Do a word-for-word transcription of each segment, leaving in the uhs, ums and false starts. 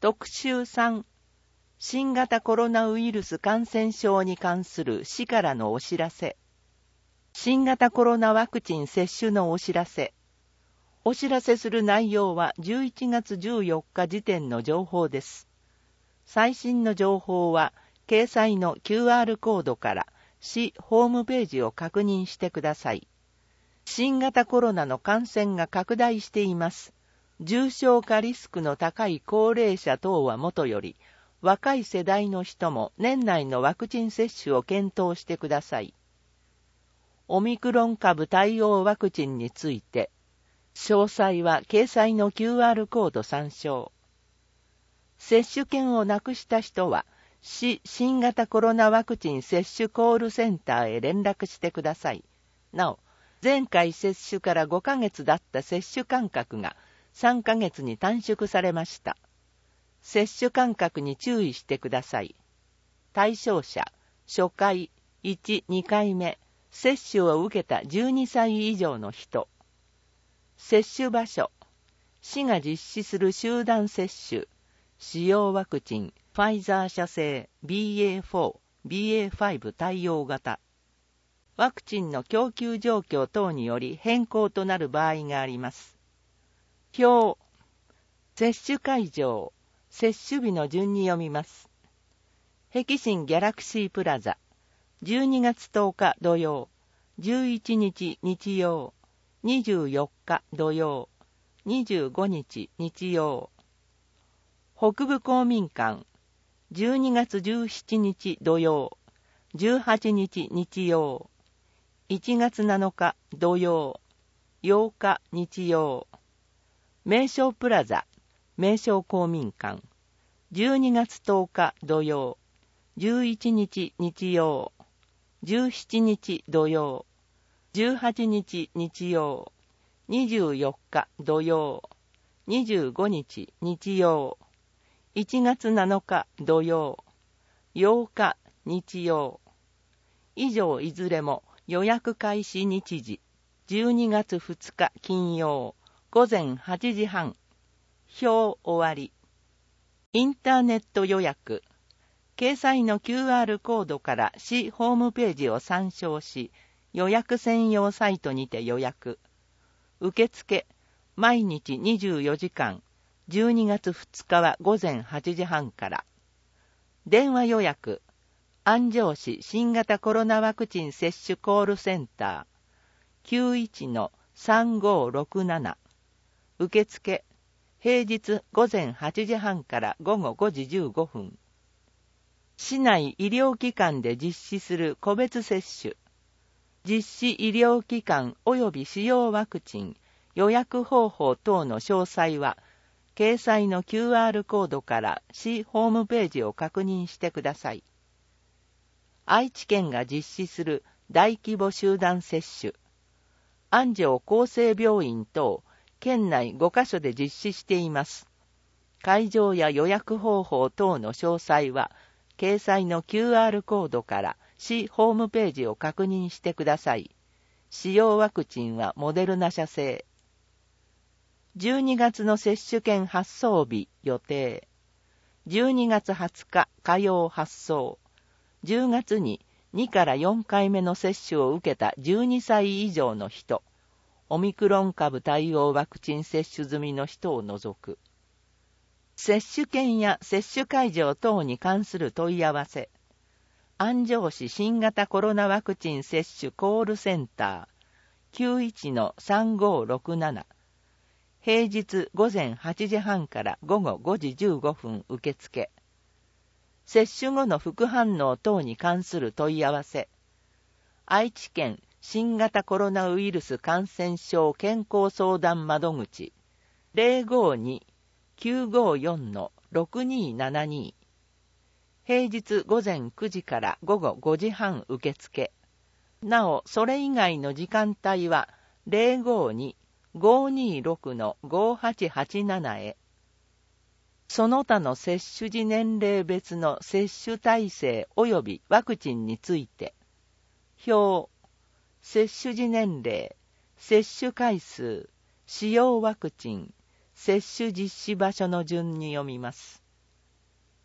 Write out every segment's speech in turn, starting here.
特集さん、新型コロナウイルス感染症に関する市からのお知らせ。新型コロナワクチン接種のお知らせ。お知らせする内容はじゅういちがつじゅうよっか時点の情報です。最新の情報は掲載の キューアール コードから市ホームページを確認してください。新型コロナの感染が拡大しています。重症化リスクの高い高齢者等はもとより、若い世代の人も年内のワクチン接種を検討してください。オミクロン株対応ワクチンについて、詳細は掲載の キューアール コード参照。接種券をなくした人は、市新型コロナワクチン接種コールセンターへ連絡してください。なお、前回接種からごかげつだった接種間隔がさんかげつに短縮されました。接種間隔に注意してください。対象者、初回、いち、にかいめ、接種を受けたじゅうにさい以上の人。接種場所、市が実施する集団接種、使用ワクチン、ファイザー社製 ビーエーフォー、ビーエーファイブ 対応型。ワクチンの供給状況等により変更となる場合があります。表、接種会場、接種日の順に読みます。碧新ギャラクシープラザ、じゅうにがつとおか土曜、じゅういちにち日曜、にじゅうよっか土曜、にじゅうごにち日曜。北部公民館、じゅうにがつじゅうしちにち土曜、じゅうはちにち日曜、いちがつなのか土曜、ようか日曜。名称プラザ、名称公民館、じゅうにがつとおか土曜、じゅういちにち日曜、じゅうしちにち土曜、じゅうはちにち日曜、にじゅうよっか土曜、にじゅうごにち日曜、いちがつなのか土曜、ようか日曜。以上いずれも予約開始日時、じゅうにがつふつか金曜、ごぜんはちじはん。表終わり。インターネット予約。掲載の キューアール コードから市ホームページを参照し、予約専用サイトにて予約。受付、毎日にじゅうよじかん、じゅうにがつふつかはごぜんはちじはんから。電話予約、安城市新型コロナワクチン接種コールセンター、きゅういちのさんごーろくなな。受付、平日ごぜんはちじはんからごごごじじゅうごふん。市内医療機関で実施する個別接種。実施医療機関及び使用ワクチン、予約方法等の詳細は、掲載の キューアール コードから市ホームページを確認してください。愛知県が実施する大規模集団接種。安城厚生病院等、県内ごかしょで実施しています。会場や予約方法等の詳細は、掲載の キューアール コードから市ホームページを確認してください。使用ワクチンはモデルナ社製。じゅうにがつの接種券発送日予定。じゅうにがつはつか火曜発送。じゅうがつににからよんかいめの接種を受けたじゅうにさい以上の人、オミクロン株対応ワクチン接種済みの人を除く。接種券や接種会場等に関する問い合わせ。安城市新型コロナワクチン接種コールセンター きゅういちのさんごーろくなな。平日ごぜんはちじはんからごごごじじゅうごふん受付。接種後の副反応等に関する問い合わせ。愛知県新型コロナウイルス感染症健康相談窓口 ゼロごに きゅうごよん ろくにーななに。平日午前くじからごごごじはん受付。なお、それ以外の時間帯はゼロごに ごーにーろく ごーはちはちななへ。その他の接種時年齢別の接種体制及びワクチンについて。表、接種時年齢、接種回数、使用ワクチン、接種実施場所の順に読みます。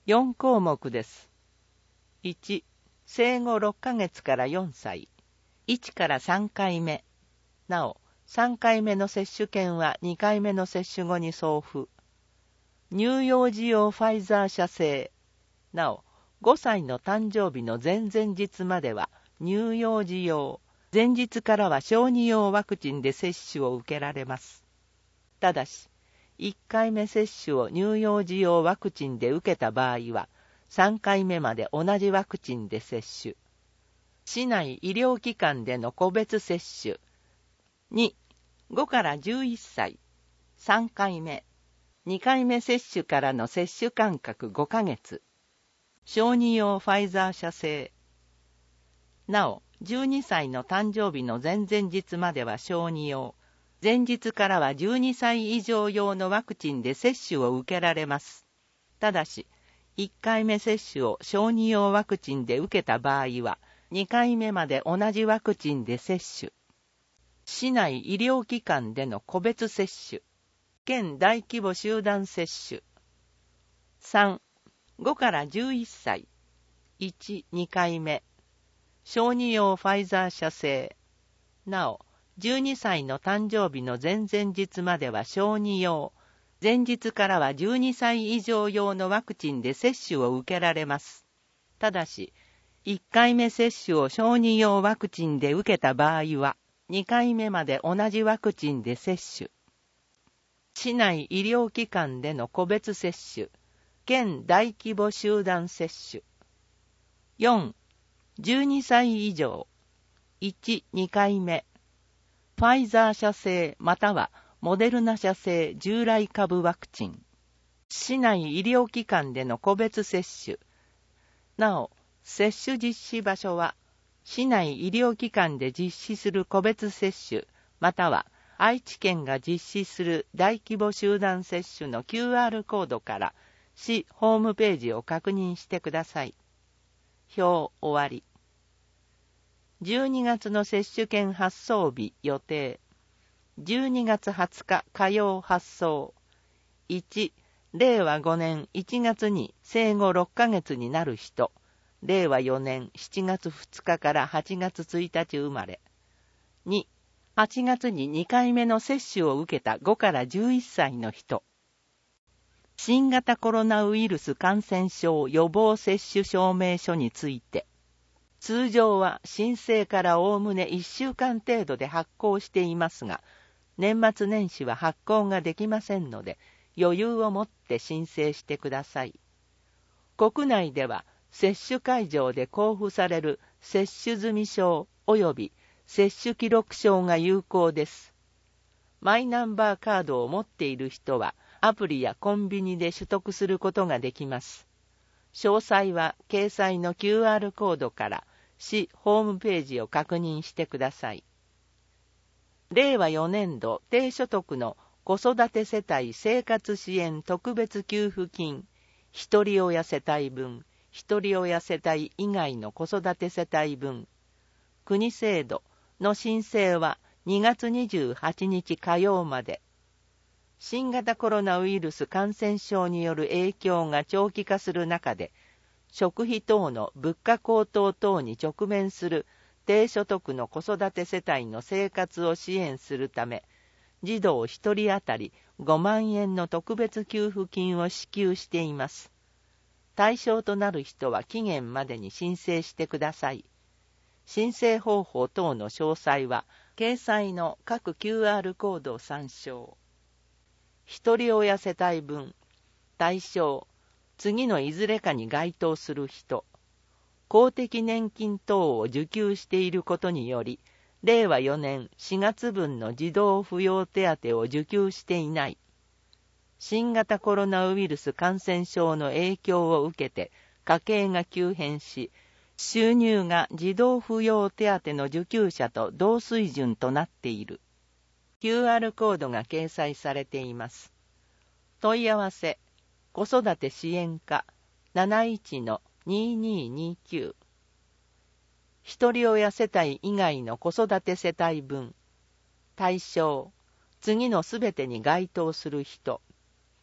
よんこうもくです。いち、生後ろっかげつからよんさい。いちからさんかいめ。なお、さんかいめの接種券はにかいめの接種後に送付。乳幼児用ファイザー社製。なお、ごさいの誕生日の前々日までは乳幼児用、前日からは小児用ワクチンで接種を受けられます。ただし、いっかいめ接種を乳幼児用ワクチンで受けた場合は、さんかいめまで同じワクチンで接種。市内医療機関での個別接種。に、ごからじゅういっさい、さんかいめ。にかいめ接種からの接種間隔ごかげつ。小児用ファイザー社製。なお、じゅうにさいの誕生日の前々日までは小児用、前日からはじゅうにさい以上用のワクチンで接種を受けられます。ただし、いっかいめ接種を小児用ワクチンで受けた場合は、にかいめまで同じワクチンで接種。市内医療機関での個別接種。県大規模集団接種。さん、ごからじゅういっさい。いち、にかいめ。小児用ファイザー社製。なお、じゅうにさいの誕生日の前々日までは小児用、前日からはじゅうにさい以上用のワクチンで接種を受けられます。ただし、いっかいめ接種を小児用ワクチンで受けた場合は、にかいめまで同じワクチンで接種。市内医療機関での個別接種、県大規模集団接種。よん、じゅうにさい以上。いち、にかいめ。ファイザー社製またはモデルナ社製従来株ワクチン。市内医療機関での個別接種。なお、接種実施場所は、市内医療機関で実施する個別接種、または愛知県が実施する大規模集団接種の キューアール コードから市ホームページを確認してください。表終わり。じゅうにがつの接種券発送日予定。じゅうにがつはつか火曜発送。いち、れいわごねんいちがつに生後ろっかげつになる人。れいわよねんしちがつふつかからはちがつついたち生まれ。に、はちがつににかいめの接種を受けたごからじゅういっさいの人。新型コロナウイルス感染症予防接種証明書について、通常は申請からおおむねいっしゅうかん程度で発行していますが、年末年始は発行ができませんので、余裕を持って申請してください。国内では、接種会場で交付される接種済証及び接種記録証が有効です。マイナンバーカードを持っている人は、アプリやコンビニで取得することができます。詳細は掲載の キューアール コードから市ホームページを確認してください。れいわよねんど低所得の子育て世帯生活支援特別給付金、一人親世帯分、一人親世帯以外の子育て世帯分、国制度の申請はにがつにじゅうはちにち火曜まで。新型コロナウイルス感染症による影響が長期化する中で、食費等の物価高騰等に直面する低所得の子育て世帯の生活を支援するため、児童ひとり当たりごまんえんの特別給付金を支給しています。対象となる人は期限までに申請してください。申請方法等の詳細は、掲載の各 キューアール コードを参照。一人親世帯分、対象、次のいずれかに該当する人、公的年金等を受給していることにより、れいわよねんしがつ分の児童扶養手当を受給していない。新型コロナウイルス感染症の影響を受けて家計が急変し、収入が児童扶養手当の受給者と同水準となっている。キューアール コードが掲載されています。問い合わせ、子育て支援課 なないちのににーにーきゅう。一人親世帯以外の子育て世帯分。対象、次のすべてに該当する人。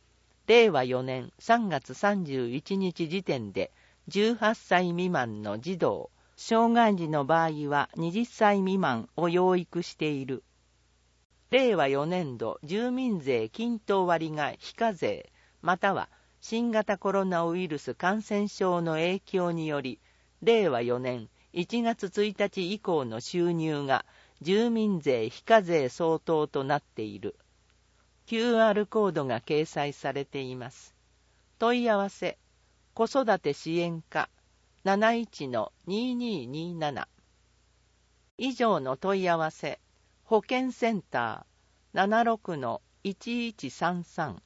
れいわよねんさんがつさんじゅういちにち時点でじゅうはっさい未満の児童、障害児の場合ははたち未満を養育している。れいわよねんど住民税均等割が非課税、または新型コロナウイルス感染症の影響により、れいわよねんいちがつついたち以降の収入が住民税非課税相当となっている。キューアール コードが掲載されています。問い合わせ、子育て支援課 なないちのにーにーにーなな。以上の問い合わせ、保健センター ななろくのいちいちさんさん。